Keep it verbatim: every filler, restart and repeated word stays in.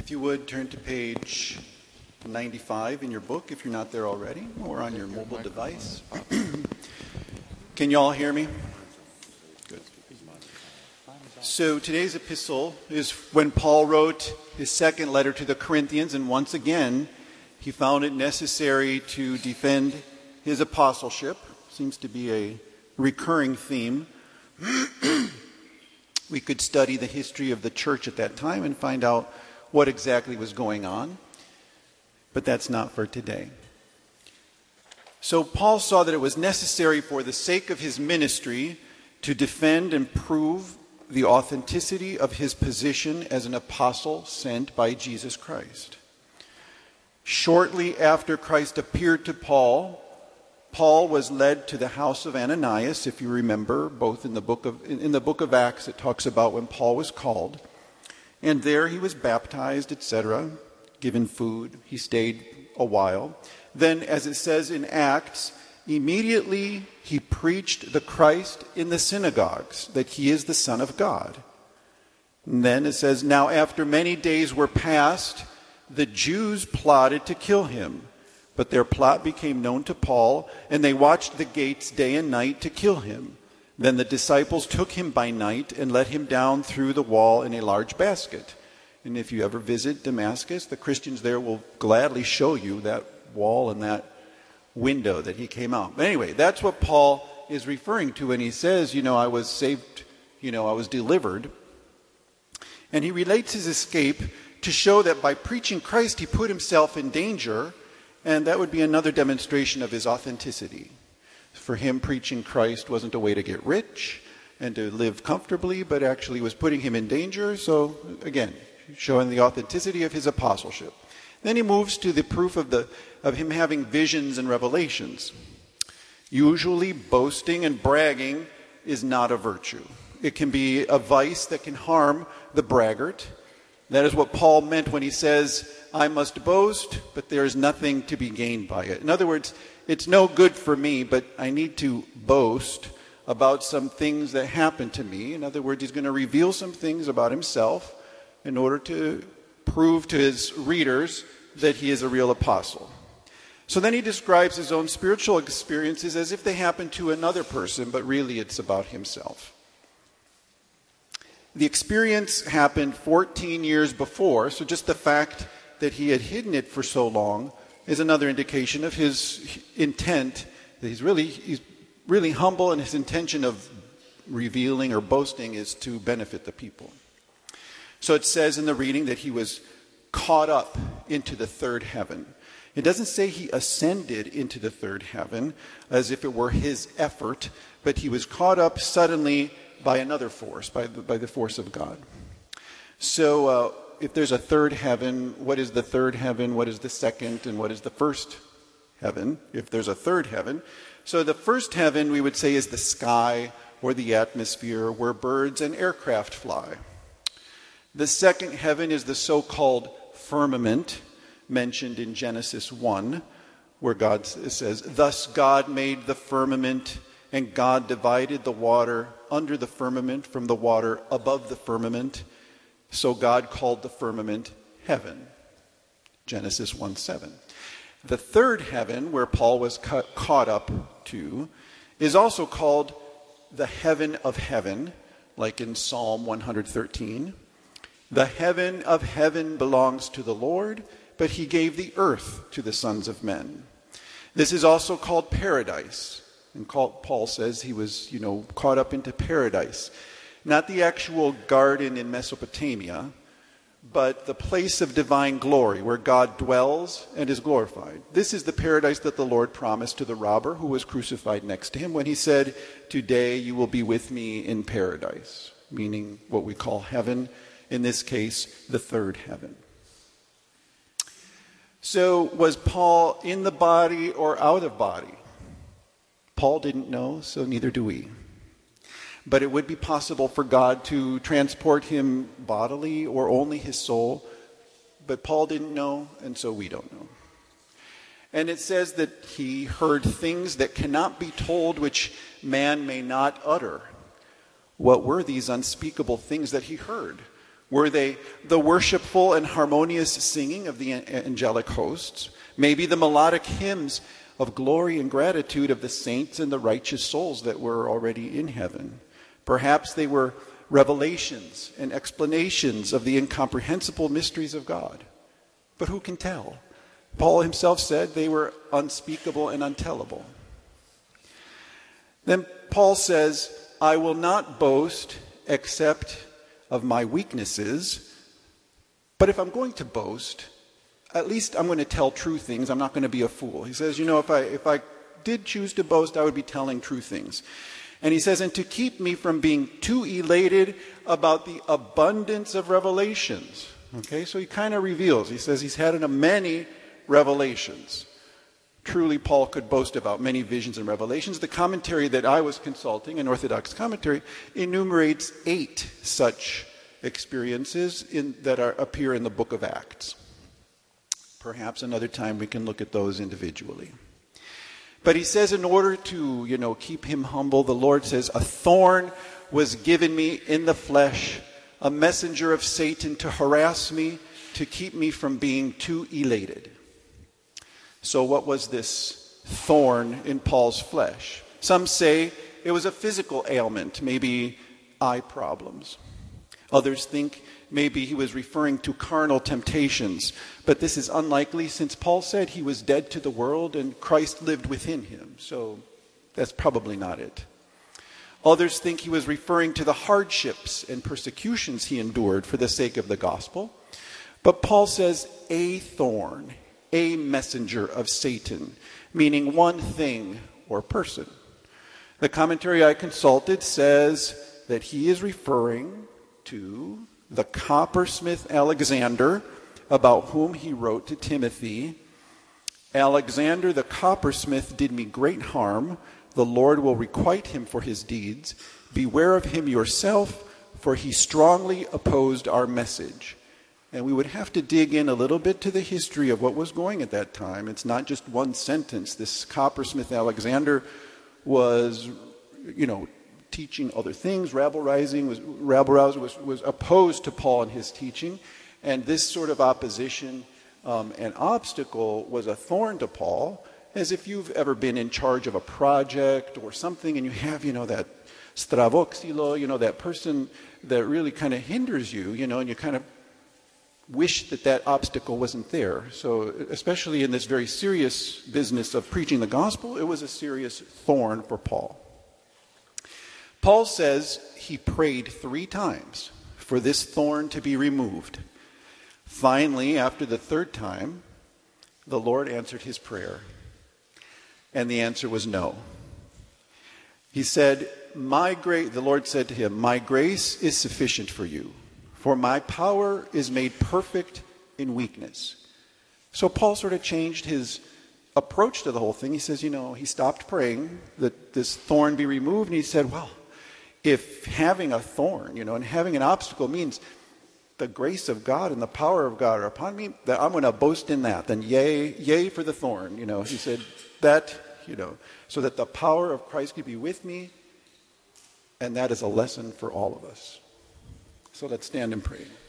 If you would, turn to page ninety-five in your book if you're not there already, or on your mobile device. Can you all hear me? Good. So today's epistle is when Paul wrote his second letter to the Corinthians, and once again, he found it necessary to defend his apostleship. Seems to be a recurring theme. We could study the history of the church at that time and find out what exactly was going on, but that's not for today. So Paul saw that it was necessary for the sake of his ministry to defend and prove the authenticity of his position as an apostle sent by Jesus Christ. Shortly after Christ appeared to Paul, Paul was led to the house of Ananias, if you remember, both in the book of in, in the book of Acts it talks about when Paul was called. And there he was baptized, et cetera, given food. He stayed a while. Then, as it says in Acts, immediately he preached the Christ in the synagogues, that he is the Son of God. And then it says, now after many days were passed, the Jews plotted to kill him. But their plot became known to Paul, and they watched the gates day and night to kill him. Then the disciples took him by night and let him down through the wall in a large basket. And if you ever visit Damascus, the Christians there will gladly show you that wall and that window that he came out. But anyway, that's what Paul is referring to when he says, you know, I was saved, you know, I was delivered. And he relates his escape to show that by preaching Christ, he put himself in danger, and that would be another demonstration of his authenticity. For him, preaching Christ wasn't a way to get rich and to live comfortably, but actually was putting him in danger. So, again, showing the authenticity of his apostleship. Then he moves to the proof of the of him having visions and revelations. Usually, boasting and bragging is not a virtue. It can be a vice that can harm the braggart. That is what Paul meant when he says, I must boast, but there is nothing to be gained by it. In other words, it's no good for me, but I need to boast about some things that happened to me. In other words, he's going to reveal some things about himself in order to prove to his readers that he is a real apostle. So then he describes his own spiritual experiences as if they happened to another person, but really it's about himself. The experience happened fourteen years before, so just the fact that he had hidden it for so long is another indication of his intent, that he's really he's really humble, and his intention of revealing or boasting is to benefit the people. So it says in the reading that he was caught up into the third heaven. It doesn't say he ascended into the third heaven as if it were his effort, but he was caught up suddenly by another force, by the, by the force of God. So uh, if there's a third heaven, what is the third heaven? What is the second? And what is the first heaven, if there's a third heaven? So the first heaven, we would say, is the sky or the atmosphere where birds and aircraft fly. The second heaven is the so-called firmament mentioned in Genesis one, where God says, thus God made the firmament, and God divided the water under the firmament from the water above the firmament. So God called the firmament heaven. Genesis one seven. The third heaven, where Paul was ca- caught up to, is also called the heaven of heaven, like in Psalm one thirteen. The heaven of heaven belongs to the Lord, but he gave the earth to the sons of men. This is also called paradise. And Paul says he was, you know, caught up into paradise. Not the actual garden in Mesopotamia, but the place of divine glory where God dwells and is glorified. This is the paradise that the Lord promised to the robber who was crucified next to him when he said, today you will be with me in paradise, meaning what we call heaven, in this case, the third heaven. So was Paul in the body or out of body? Paul didn't know, so neither do we. But it would be possible for God to transport him bodily or only his soul. But Paul didn't know, and so we don't know. And it says that he heard things that cannot be told, which man may not utter. What were these unspeakable things that he heard? Were they the worshipful and harmonious singing of the angelic hosts? Maybe the melodic hymns of glory and gratitude of the saints and the righteous souls that were already in heaven. Perhaps they were revelations and explanations of the incomprehensible mysteries of God. But who can tell? Paul himself said they were unspeakable and untellable. Then Paul says, I will not boast except of my weaknesses, but if I'm going to boast, at least I'm going to tell true things. I'm not going to be a fool. He says, you know, if I if I did choose to boast, I would be telling true things. And he says, and to keep me from being too elated about the abundance of revelations. Okay, so he kind of reveals. He says he's had many revelations. Truly, Paul could boast about many visions and revelations. The commentary that I was consulting, an Orthodox commentary, enumerates eight such experiences in, that are, appear in the book of Acts. Perhaps another time we can look at those individually. But he says in order to, you know, keep him humble, the Lord says, a thorn was given me in the flesh, a messenger of Satan to harass me, to keep me from being too elated. So what was this thorn in Paul's flesh? Some say it was a physical ailment, maybe eye problems. Others think maybe he was referring to carnal temptations. But this is unlikely since Paul said he was dead to the world and Christ lived within him. So that's probably not it. Others think he was referring to the hardships and persecutions he endured for the sake of the gospel. But Paul says a thorn, a messenger of Satan, meaning one thing or person. The commentary I consulted says that he is referring to the coppersmith Alexander, about whom he wrote to Timothy, Alexander the coppersmith did me great harm. The Lord will requite him for his deeds. Beware of him yourself, for he strongly opposed our message. And we would have to dig in a little bit to the history of what was going at that time. It's not just one sentence. This coppersmith Alexander was, you know, teaching other things. Rabble-rousing was, rabble-rousing was, was opposed to Paul and his teaching. And this sort of opposition um, and obstacle was a thorn to Paul, as if you've ever been in charge of a project or something and you have, you know, that stravoxilo, you know, that person that really kind of hinders you, you know, and you kind of wish that that obstacle wasn't there. So especially in this very serious business of preaching the gospel, it was a serious thorn for Paul. Paul says he prayed three times for this thorn to be removed. Finally, after the third time, the Lord answered his prayer. And the answer was no. He said, "My grace," the Lord said to him, "My grace is sufficient for you, for my power is made perfect in weakness." So Paul sort of changed his approach to the whole thing. He says, you know, he stopped praying that this thorn be removed, and he said, well, if having a thorn, you know, and having an obstacle means the grace of God and the power of God are upon me, that I'm going to boast in that. Then yay, yay for the thorn, you know. He said that, you know, so that the power of Christ could be with me, and that is a lesson for all of us. So let's stand and pray.